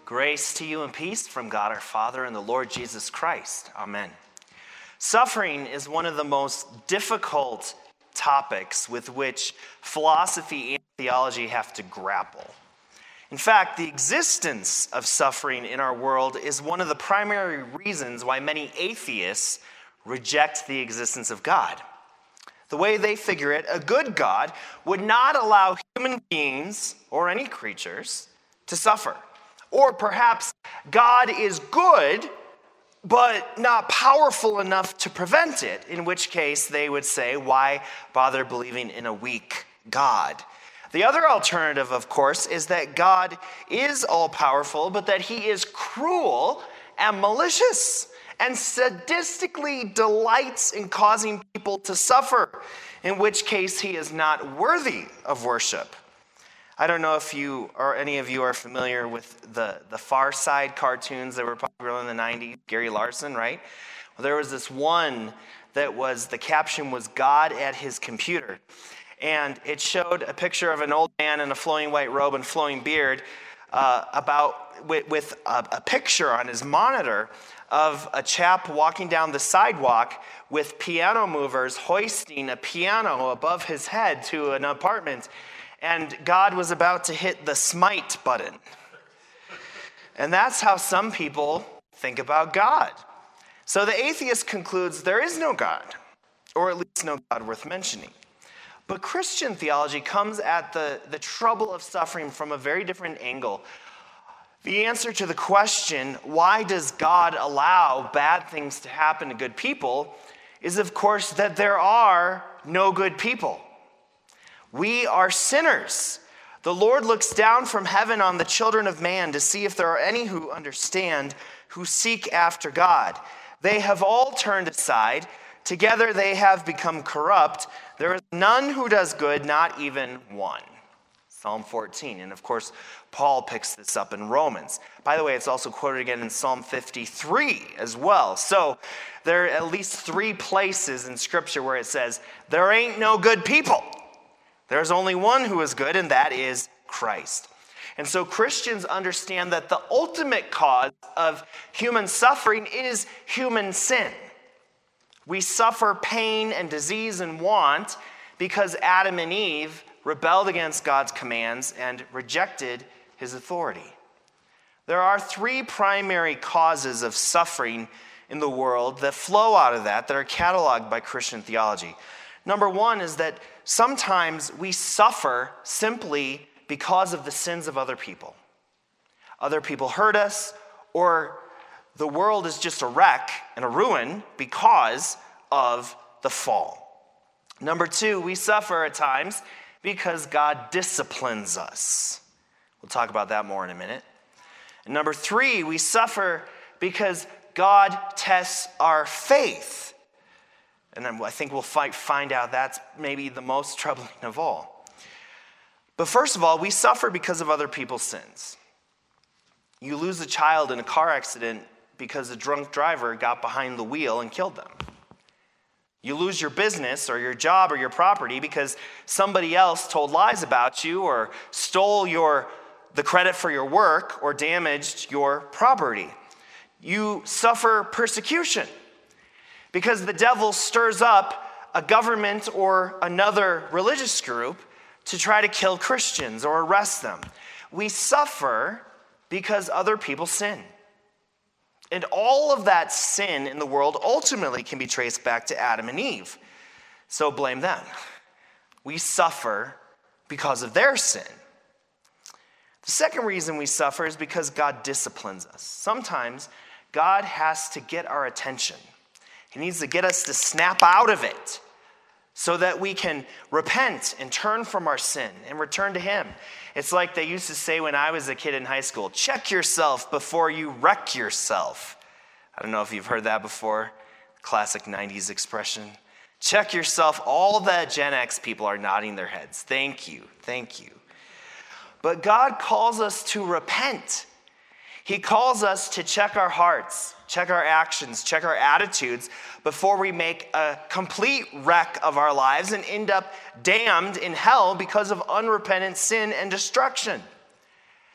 Grace to you and peace from God our Father and the Lord Jesus Christ. Amen. Suffering is one of the most difficult topics with which philosophy and theology have to grapple. In fact, the existence of suffering in our world is one of the primary reasons why many atheists reject the existence of God. The way they figure it, a good God would not allow human beings or any creatures to suffer. Or perhaps God is good, but not powerful enough to prevent it, in which case they would say, why bother believing in a weak God? The other alternative, of course, is that God is all-powerful, but that he is cruel and malicious and sadistically delights in causing people to suffer, in which case he is not worthy of worship. I don't know if you or any of you are familiar with the Far Side cartoons that were popular in the 90s, Gary Larson, right? Well, there was this one that the caption was God at his computer. And it showed a picture of an old man in a flowing white robe and flowing beard with a picture on his monitor of a chap walking down the sidewalk with piano movers hoisting a piano above his head to an apartment. And God was about to hit the smite button. And that's how some people think about God. So the atheist concludes there is no God, or at least no God worth mentioning. But Christian theology comes at the trouble of suffering from a very different angle. The answer to the question, why does God allow bad things to happen to good people, is of course that there are no good people. We are sinners. The Lord looks down from heaven on the children of man to see if there are any who understand, who seek after God. They have all turned aside. Together they have become corrupt. There is none who does good, not even one. Psalm 14. And of course, Paul picks this up in Romans. By the way, it's also quoted again in Psalm 53 as well. So there are at least 3 places in Scripture where it says, there ain't no good people. There's only one who is good, and that is Christ. And so Christians understand that the ultimate cause of human suffering is human sin. We suffer pain and disease and want because Adam and Eve rebelled against God's commands and rejected his authority. There are 3 primary causes of suffering in the world that flow out of that are cataloged by Christian theology. Number 1 is that sometimes we suffer simply because of the sins of other people. Other people hurt us, or the world is just a wreck and a ruin because of the fall. Number 2, we suffer at times because God disciplines us. We'll talk about that more in a minute. And number 3, we suffer because God tests our faith. And then I think we'll find out that's maybe the most troubling of all. But first of all, we suffer because of other people's sins. You lose a child in a car accident because a drunk driver got behind the wheel and killed them. You lose your business or your job or your property because somebody else told lies about you or stole the credit for your work or damaged your property. You suffer persecution because the devil stirs up a government or another religious group to try to kill Christians or arrest them. We suffer because other people sin. And all of that sin in the world ultimately can be traced back to Adam and Eve. So blame them. We suffer because of their sin. The second reason we suffer is because God disciplines us. Sometimes God has to get our attention. He needs to get us to snap out of it so that we can repent and turn from our sin and return to him. It's like they used to say when I was a kid in high school, check yourself before you wreck yourself. I don't know if you've heard that before, classic 90s expression. Check yourself. All the Gen X people are nodding their heads. Thank you. But God calls us to repent. He calls us to check our hearts, check our actions, check our attitudes before we make a complete wreck of our lives and end up damned in hell because of unrepentant sin and destruction.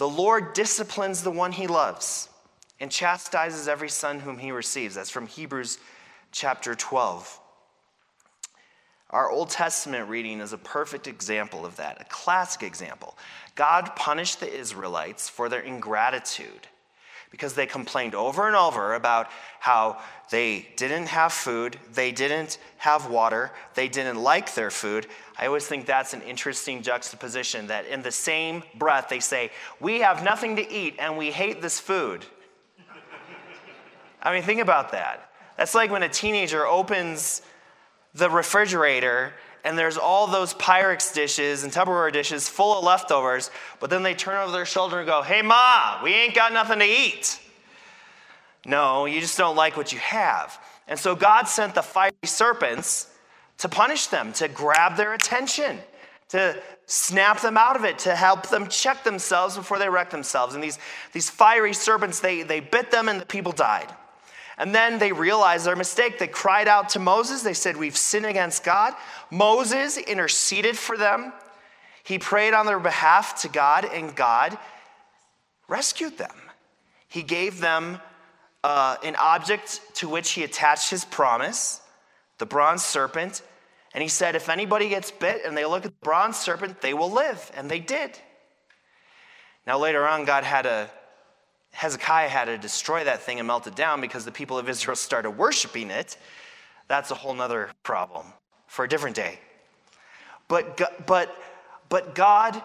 The Lord disciplines the one he loves and chastises every son whom he receives. That's from Hebrews chapter 12. Our Old Testament reading is a perfect example of that, a classic example. God punished the Israelites for their ingratitude because they complained over and over about how they didn't have food, they didn't have water, they didn't like their food. I always think that's an interesting juxtaposition, that in the same breath they say, we have nothing to eat and we hate this food. I mean, think about that. That's like when a teenager opens the refrigerator and there's all those Pyrex dishes and Tupperware dishes full of leftovers, but then they turn over their shoulder and go, hey, Ma, we ain't got nothing to eat. No, you just don't like what you have. And so God sent the fiery serpents to punish them, to grab their attention, to snap them out of it, to help them check themselves before they wreck themselves. And these fiery serpents, they bit them and the people died. And then they realized their mistake. They cried out to Moses. They said, we've sinned against God. Moses interceded for them. He prayed on their behalf to God, and God rescued them. He gave them an object to which he attached his promise, the bronze serpent. And he said, if anybody gets bit and they look at the bronze serpent, they will live. And they did. Now later on, Hezekiah had to destroy that thing and melt it down because the people of Israel started worshiping it. That's a whole nother problem for a different day. But God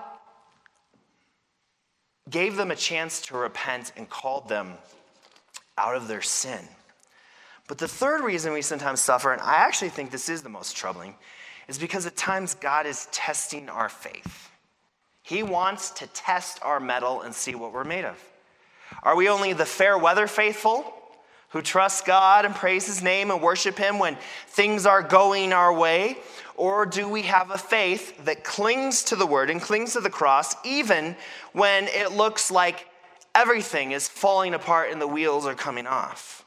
gave them a chance to repent and called them out of their sin. But the third reason we sometimes suffer, and I actually think this is the most troubling, is because at times God is testing our faith. He wants to test our mettle and see what we're made of. Are we only the fair weather faithful who trust God and praise his name and worship him when things are going our way? Or do we have a faith that clings to the word and clings to the cross even when it looks like everything is falling apart and the wheels are coming off?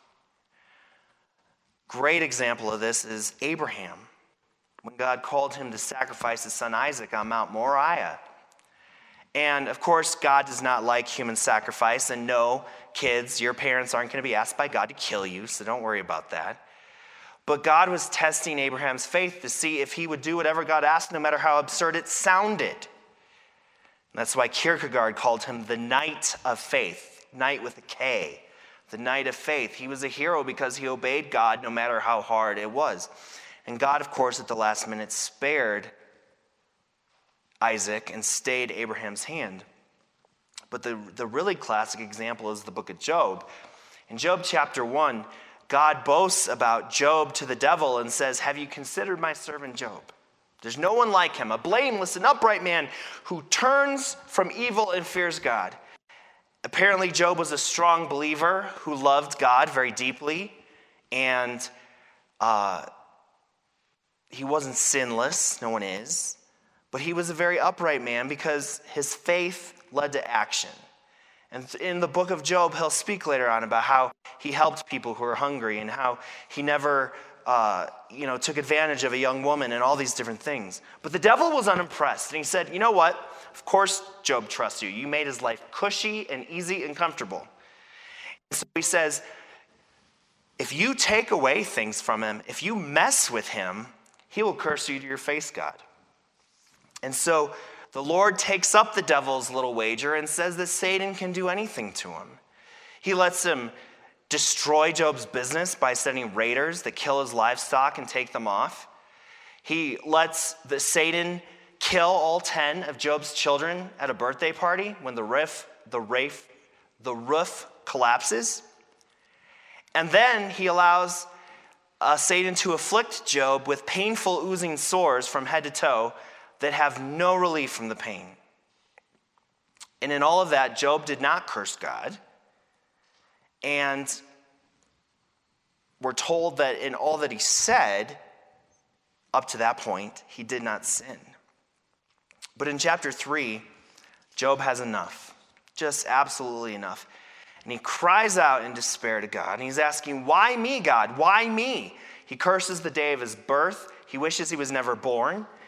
Great example of this is Abraham, when God called him to sacrifice his son Isaac on Mount Moriah. And of course, God does not like human sacrifice. And no, kids, your parents aren't going to be asked by God to kill you, so don't worry about that. But God was testing Abraham's faith to see if he would do whatever God asked, no matter how absurd it sounded. And that's why Kierkegaard called him the Knight of Faith, Knight with a K, the Knight of Faith. He was a hero because he obeyed God no matter how hard it was. And God, of course, at the last minute spared Isaac and stayed Abraham's hand. But the really classic example is the book of Job. In Job chapter 1, God boasts about Job to the devil and says, have you considered my servant Job? There's no one like him, a blameless and upright man who turns from evil and fears God. Apparently, Job was a strong believer who loved God very deeply, and he wasn't sinless, no one is. But he was a very upright man because his faith led to action. And in the book of Job, he'll speak later on about how he helped people who were hungry and how he never took advantage of a young woman and all these different things. But the devil was unimpressed. And he said, you know what? Of course Job trusts you. You made his life cushy and easy and comfortable. And so he says, if you take away things from him, if you mess with him, he will curse you to your face, God. And so the Lord takes up the devil's little wager and says that Satan can do anything to him. He lets him destroy Job's business by sending raiders that kill his livestock and take them off. He lets Satan kill all 10 of Job's children at a birthday party when the roof collapses. And then he allows Satan to afflict Job with painful oozing sores from head to toe that have no relief from the pain. And in all of that, Job did not curse God. And we're told that in all that he said, up to that point, he did not sin. But in chapter 3, Job has enough, just absolutely enough. And he cries out in despair to God. And he's asking, why me, God? Why me? He curses the day of his birth. He wishes he was never born.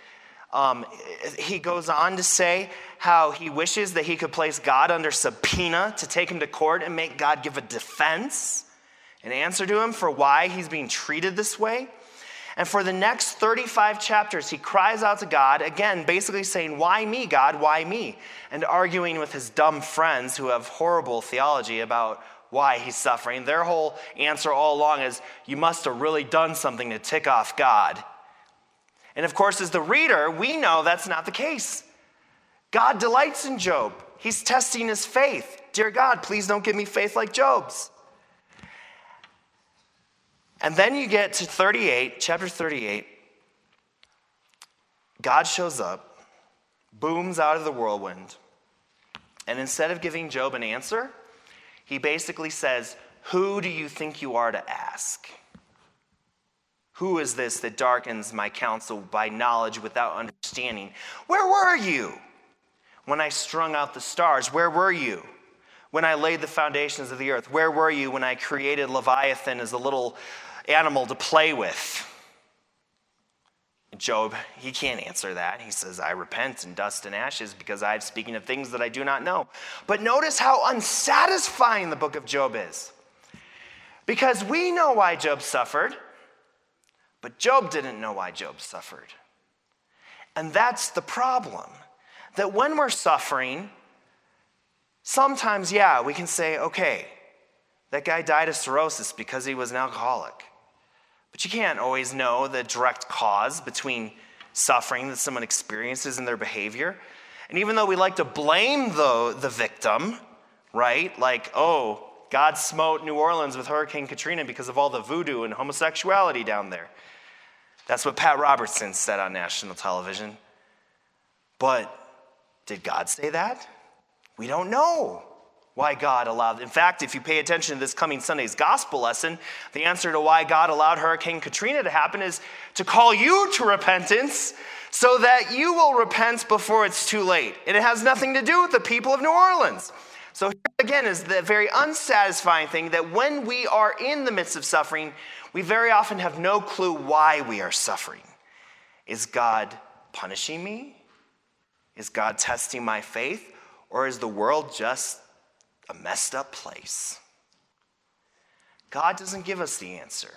He goes on to say how he wishes that he could place God under subpoena to take him to court and make God give a defense, an answer to him for why he's being treated this way. And for the next 35 chapters, he cries out to God, again, basically saying, "Why me, God? Why me?" And arguing with his dumb friends who have horrible theology about why he's suffering. Their whole answer all along is, you must have really done something to tick off God. And of course, as the reader, we know that's not the case. God delights in Job. He's testing his faith. Dear God, please don't give me faith like Job's. And then you get to chapter 38. God shows up, booms out of the whirlwind. And instead of giving Job an answer, he basically says, "Who do you think you are to ask? Who is this that darkens my counsel by knowledge without understanding? Where were you when I strung out the stars? Where were you when I laid the foundations of the earth? Where were you when I created Leviathan as a little animal to play with?" Job, he can't answer that. He says, "I repent in dust and ashes because I'm speaking of things that I do not know." But notice how unsatisfying the book of Job is. Because we know why Job suffered, but Job didn't know why Job suffered. And that's the problem. That when we're suffering, sometimes, we can say, okay, that guy died of cirrhosis because he was an alcoholic. But you can't always know the direct cause between suffering that someone experiences in their behavior. And even though we like to blame the victim, right? Like, oh, God smote New Orleans with Hurricane Katrina because of all the voodoo and homosexuality down there. That's what Pat Robertson said on national television. But did God say that? We don't know why God allowed. In fact, if you pay attention to this coming Sunday's gospel lesson, the answer to why God allowed Hurricane Katrina to happen is to call you to repentance so that you will repent before it's too late. And it has nothing to do with the people of New Orleans. So here again is the very unsatisfying thing that when we are in the midst of suffering, we very often have no clue why we are suffering. Is God punishing me? Is God testing my faith? Or is the world just a messed up place? God doesn't give us the answer.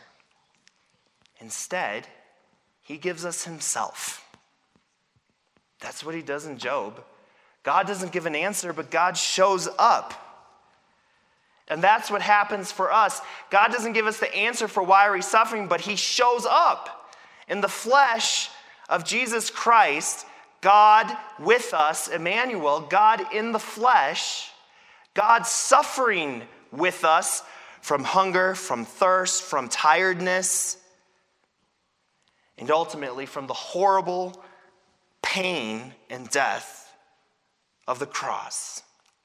Instead, he gives us himself. That's what he does in Job. God doesn't give an answer, but God shows up. And that's what happens for us. God doesn't give us the answer for why we're suffering, but he shows up in the flesh of Jesus Christ, God with us, Emmanuel, God in the flesh, God suffering with us from hunger, from thirst, from tiredness, and ultimately from the horrible pain and death of the cross.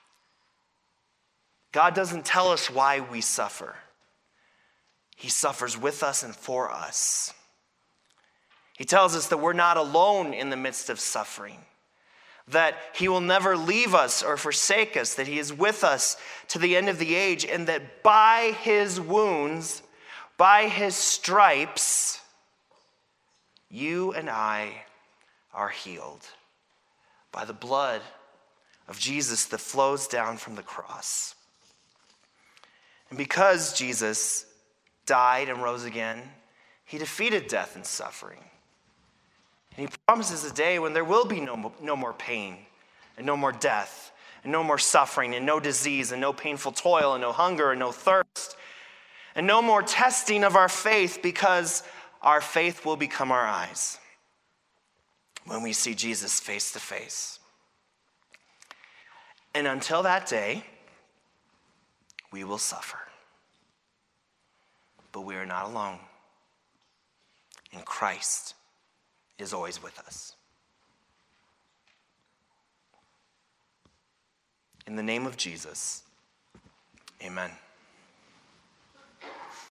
God doesn't tell us why we suffer. He suffers with us and for us. He tells us that we're not alone in the midst of suffering, that he will never leave us or forsake us, that he is with us to the end of the age, and that by his wounds, by his stripes, you and I are healed. By the blood of Jesus that flows down from the cross. And because Jesus died and rose again, he defeated death and suffering. And he promises a day when there will be no more pain, and no more death, and no more suffering, and no disease, and no painful toil, and no hunger, and no thirst, and no more testing of our faith, because our faith will become our eyes when we see Jesus face to face. And until that day, we will suffer. But we are not alone. And Christ is always with us. In the name of Jesus, amen.